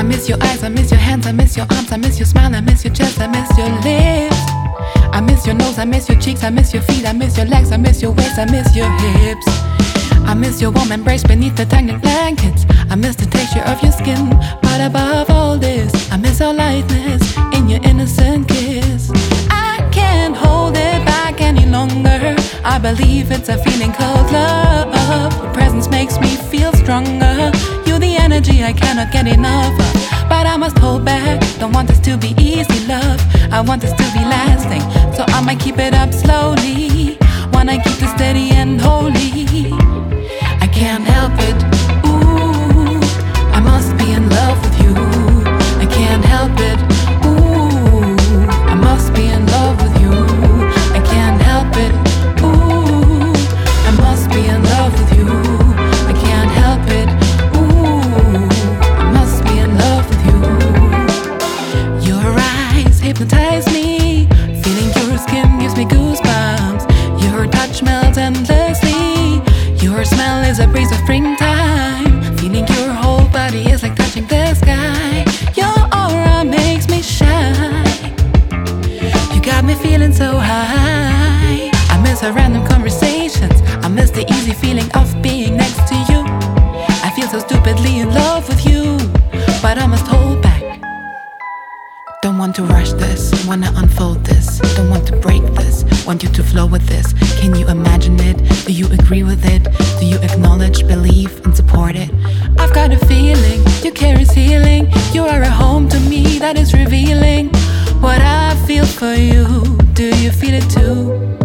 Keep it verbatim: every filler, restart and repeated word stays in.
miss your eyes, I miss your hands, I miss your arms, I miss your smile, I miss your chest, I miss your lips. I miss your nose, I miss your cheeks, I miss your feet, I miss your legs, I miss your waist, I miss your hips. I miss your warm embrace beneath the tangled blankets. I miss the texture of your skin, but above all this, I miss your lightness in your innocent kiss. I can't hold it back any longer. I believe it's a feeling called love. Your presence makes me feel stronger. You're the energy I cannot get enough of. But I must hold back, don't want this to be easy love. I want this to be lasting, so I might keep it up slowly. Wanna keep this steady and holy. I can't help it, ooh, I must be in love with you. I can't help it, ooh, I must be in love with you. I can't help it, ooh, I must be in love with you. I can't help it, ooh, I must be in love with you. Your eyes hypnotize me, feeling your skin gives me goosebumps. Your touch melts endlessly. Your smell is a breeze of springtime. Feeling your whole body is like touching the sky. Your aura makes me shine. You got me feeling so high. I miss our random conversations. I miss the easy feeling of being next to you. I feel so stupidly in love with you, but I must hold back. Don't want to rush this, wanna unfold this. Don't want to break this, want you to flow with this. Can you imagine it? Do you agree with it? Do you acknowledge, believe, and support it? I've got a feeling, you carry healing. You are a home to me that is revealing what I feel for you. Do you feel it too?